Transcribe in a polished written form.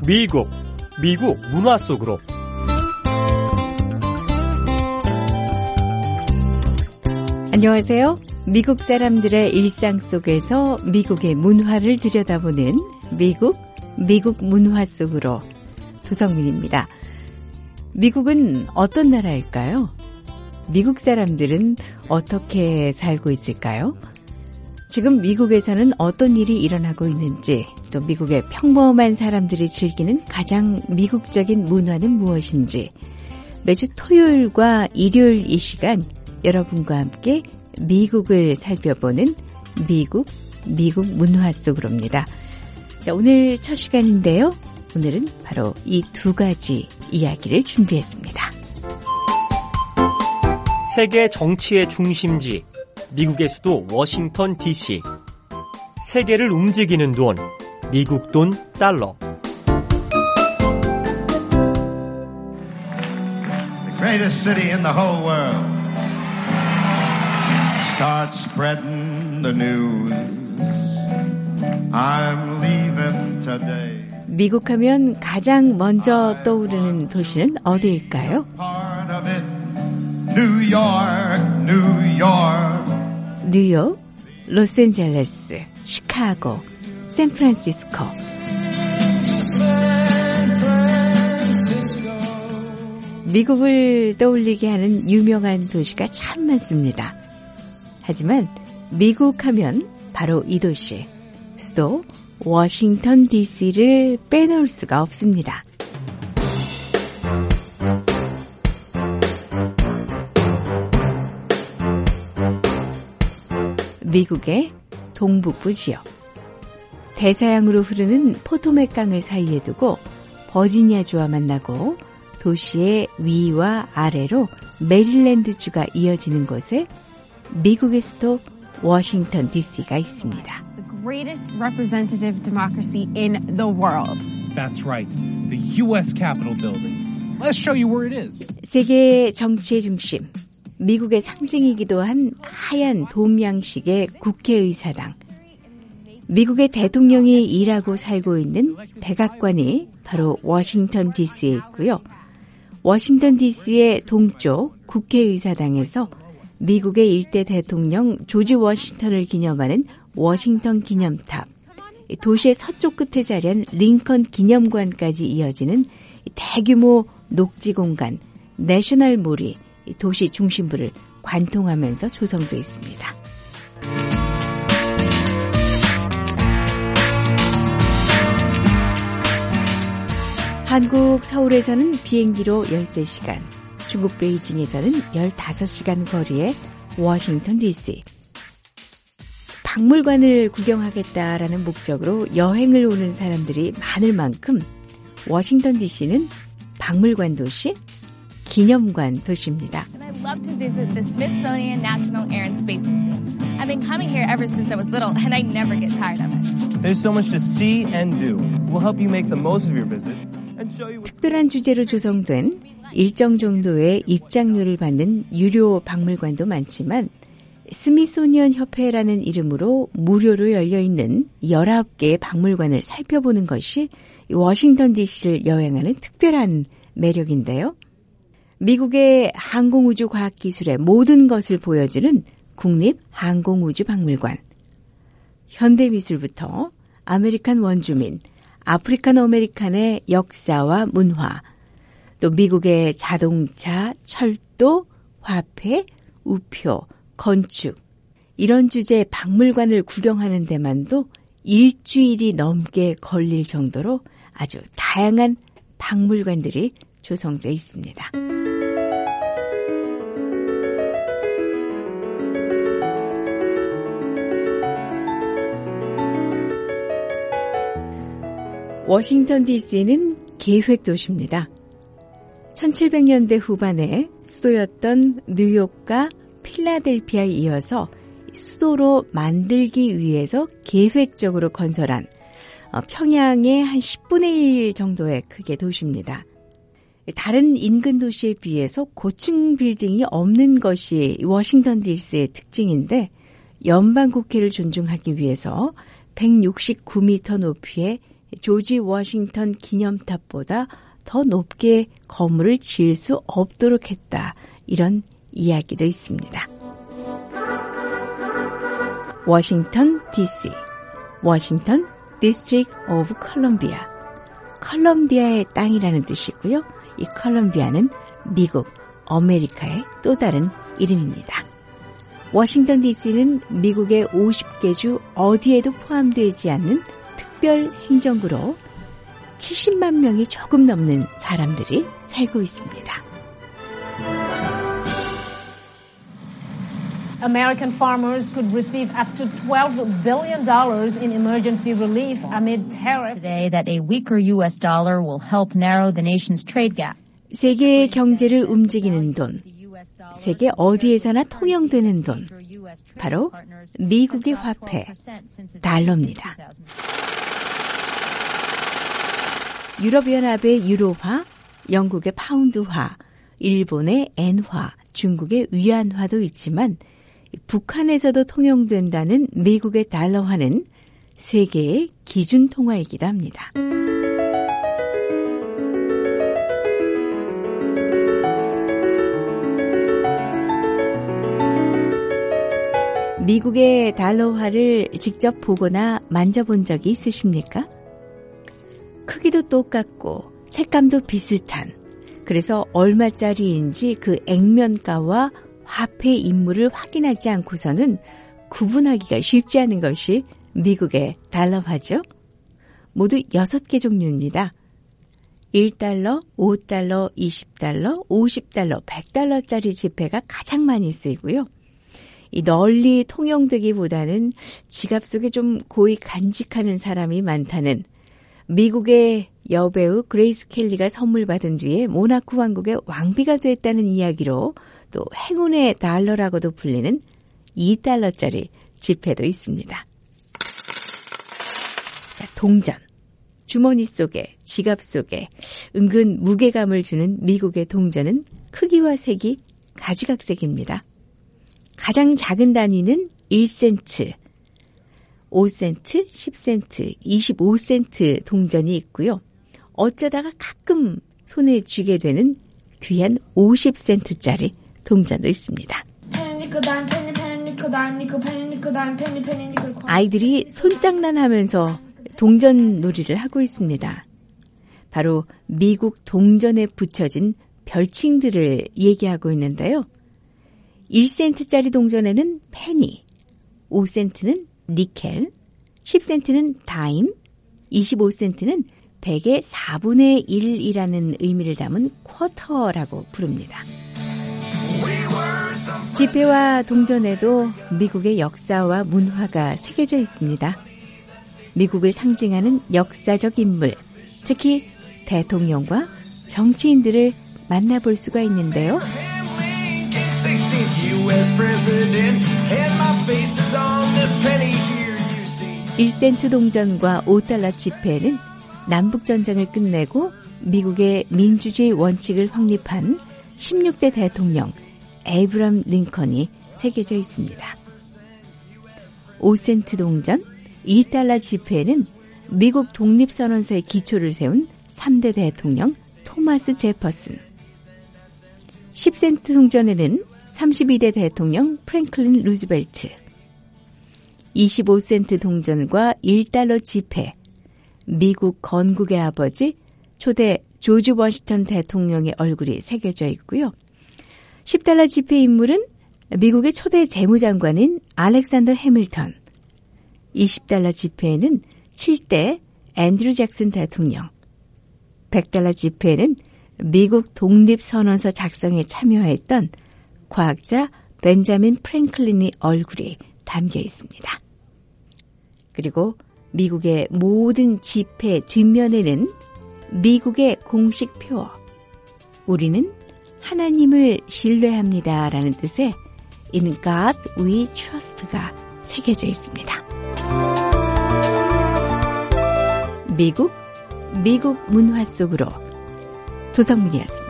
미국 문화 속으로. 안녕하세요. 미국 사람들의 일상 속에서 미국의 문화를 들여다보는 미국 문화 속으로 도성민입니다. 미국은 어떤 나라일까요? 미국 사람들은 어떻게 살고 있을까요? 지금 미국에서는 어떤 일이 일어나고 있는지, 또 미국의 평범한 사람들이 즐기는 가장 미국적인 문화는 무엇인지, 매주 토요일과 일요일 이 시간 여러분과 함께 미국을 살펴보는 미국 문화 속으로입니다. 자, 오늘 첫 시간인데요. 오늘은 바로 이 두 가지 이야기를 준비했습니다. 세계 정치의 중심지, 미국의 수도 워싱턴 DC. 세계를 움직이는 돈, 미국 돈 달러. The greatest city in the whole world. Start spreading the news. I'm leaving today. 미국 하면 가장 먼저 떠오르는 도시는 어디일까요? Part of it, New York, New York. 뉴욕, 로스앤젤레스, 시카고, 샌프란시스코. 미국을 떠올리게 하는 유명한 도시가 참 많습니다. 하지만 미국 하면 바로 이 도시, 수도 워싱턴 DC를 빼놓을 수가 없습니다. 미국의 동북부 지역. 대서양으로 흐르는 포토맥 강을 사이에 두고 버지니아주와 만나고 도시의 위와 아래로 메릴랜드주가 이어지는 곳에 미국의 수도 워싱턴 DC가 있습니다. The greatest representative democracy in the world. That's right. The U.S. Capitol building. Let's show you where it is. 세계 정치의 중심. 미국의 상징이기도 한 하얀 돔 양식의 국회의사당. 미국의 대통령이 일하고 살고 있는 백악관이 바로 워싱턴 DC에 있고요. 워싱턴 DC의 동쪽 국회의사당에서 미국의 일대 대통령 조지 워싱턴을 기념하는 워싱턴 기념탑, 도시의 서쪽 끝에 자리한 링컨 기념관까지 이어지는 대규모 녹지 공간 내셔널몰이 도시 중심부를 관통하면서 조성되어 있습니다. 한국 서울에서는 비행기로 13시간, 중국 베이징에서는 15시간 거리의 워싱턴 DC. 박물관을 구경하겠다라는 목적으로 여행을 오는 사람들이 많을 만큼 워싱턴 DC는 박물관 도시, 기념관 도시입니다. I love to visit the Smithsonian National Air and Space Museum. I've been coming here ever since I was little and I never get tired of it. There's so much to see and do. We'll help you make the most of your visit and show you what's... 특별한 주제로 조성된 일정 정도의 입장료를 받는 유료 박물관도 많지만 스미소니언 협회라는 이름으로 무료로 열려있는 19개의 박물관을 살펴보는 것이 워싱턴 DC를 여행하는 특별한 매력인데요. 미국의 항공우주과학기술의 모든 것을 보여주는 국립항공우주박물관. 현대미술부터 아메리칸 원주민, 아프리칸 아메리칸의 역사와 문화, 또 미국의 자동차, 철도, 화폐, 우표, 건축, 이런 주제의 박물관을 구경하는 데만도 일주일이 넘게 걸릴 정도로 아주 다양한 박물관들이 조성되어 있습니다. 워싱턴 DC는 계획도시입니다. 1700년대 후반에 수도였던 뉴욕과 필라델피아에 이어서 수도로 만들기 위해서 계획적으로 건설한 평양의 한 10분의 1 정도의 크기의 도시입니다. 다른 인근 도시에 비해서 고층 빌딩이 없는 것이 워싱턴 DC의 특징인데 연방국회를 존중하기 위해서 169m 높이의 조지 워싱턴 기념탑보다 더 높게 건물을 지을 수 없도록 했다. 이런 이야기도 있습니다. 워싱턴 DC, 워싱턴 디스트릭트 오브 컬럼비아. 컬럼비아의 땅이라는 뜻이고요. 이 컬럼비아는 미국, 아메리카의 또 다른 이름입니다. 워싱턴 DC는 미국의 50개 주 어디에도 포함되지 않는 특별 행정구로 70만 명이 조금 넘는 사람들이 살고 있습니다. American farmers could receive up to $12 billion in emergency relief amid tariffs. Today that a weaker U.S. dollar will help narrow the nation's trade gap. 세계의 경제를 움직이는 돈, 세계 어디에서나 통용되는 돈, 바로 미국의 화폐, 달러입니다. 유럽연합의 유로화, 영국의 파운드화, 일본의 엔화, 중국의 위안화도 있지만 북한에서도 통용된다는 미국의 달러화는 세계의 기준 통화이기도 합니다. 미국의 달러화를 직접 보거나 만져본 적이 있으십니까? 크기도 똑같고 색감도 비슷한, 그래서 얼마짜리인지 그 액면가와 화폐 인물을 확인하지 않고서는 구분하기가 쉽지 않은 것이 미국의 달러화죠. 모두 6개 종류입니다. 1달러, 5달러, 20달러, 50달러, 100달러짜리 지폐가 가장 많이 쓰이고요. 이 널리 통용되기보다는 지갑 속에 좀 고이 간직하는 사람이 많다는 미국의 여배우 그레이스 켈리가 선물 받은 뒤에 모나코 왕국의 왕비가 됐다는 이야기로 또 행운의 달러라고도 불리는 2달러짜리 지폐도 있습니다. 자, 동전. 주머니 속에, 지갑 속에 은근 무게감을 주는 미국의 동전은 크기와 색이 가지각색입니다. 가장 작은 단위는 1센트, 5센트, 10센트, 25센트 동전이 있고요. 어쩌다가 가끔 손에 쥐게 되는 귀한 50센트짜리 동전도 있습니다. 아이들이 손장난하면서 동전 놀이를 하고 있습니다. 바로 미국 동전에 붙여진 별칭들을 얘기하고 있는데요. 1센트짜리 동전에는 페니, 5센트는 니켈, 10센트는 다임, 25센트는 100의 4분의 1이라는 의미를 담은 쿼터라고 부릅니다. 지폐와 동전에도 미국의 역사와 문화가 새겨져 있습니다. 미국을 상징하는 역사적 인물, 특히 대통령과 정치인들을 만나볼 수가 있는데요. 1센트 동전과 5달러 지폐는 남북전쟁을 끝내고 미국의 민주주의 원칙을 확립한 16대 대통령 에이브럼 링컨이 새겨져 있습니다. 5센트 동전, 2달러 지폐에는 미국 독립선언서의 기초를 세운 3대 대통령 토마스 제퍼슨, 10센트 동전에는 32대 대통령 프랭클린 루즈벨트, 25센트 동전과 1달러 지폐, 미국 건국의 아버지 초대 조지 워싱턴 대통령의 얼굴이 새겨져 있고요. 10달러 지폐 인물은 미국의 초대 재무장관인 알렉산더 해밀턴, 20달러 지폐에는 7대 앤드류 잭슨 대통령, 100달러 지폐에는 미국 독립선언서 작성에 참여했던 과학자 벤자민 프랭클린의 얼굴이 담겨 있습니다. 그리고 미국의 모든 지폐 뒷면에는 미국의 공식 표어, 우리는 하나님을 신뢰합니다 라는 뜻의 In God We Trust가 새겨져 있습니다. 미국 문화 속으로 도성문이었습니다.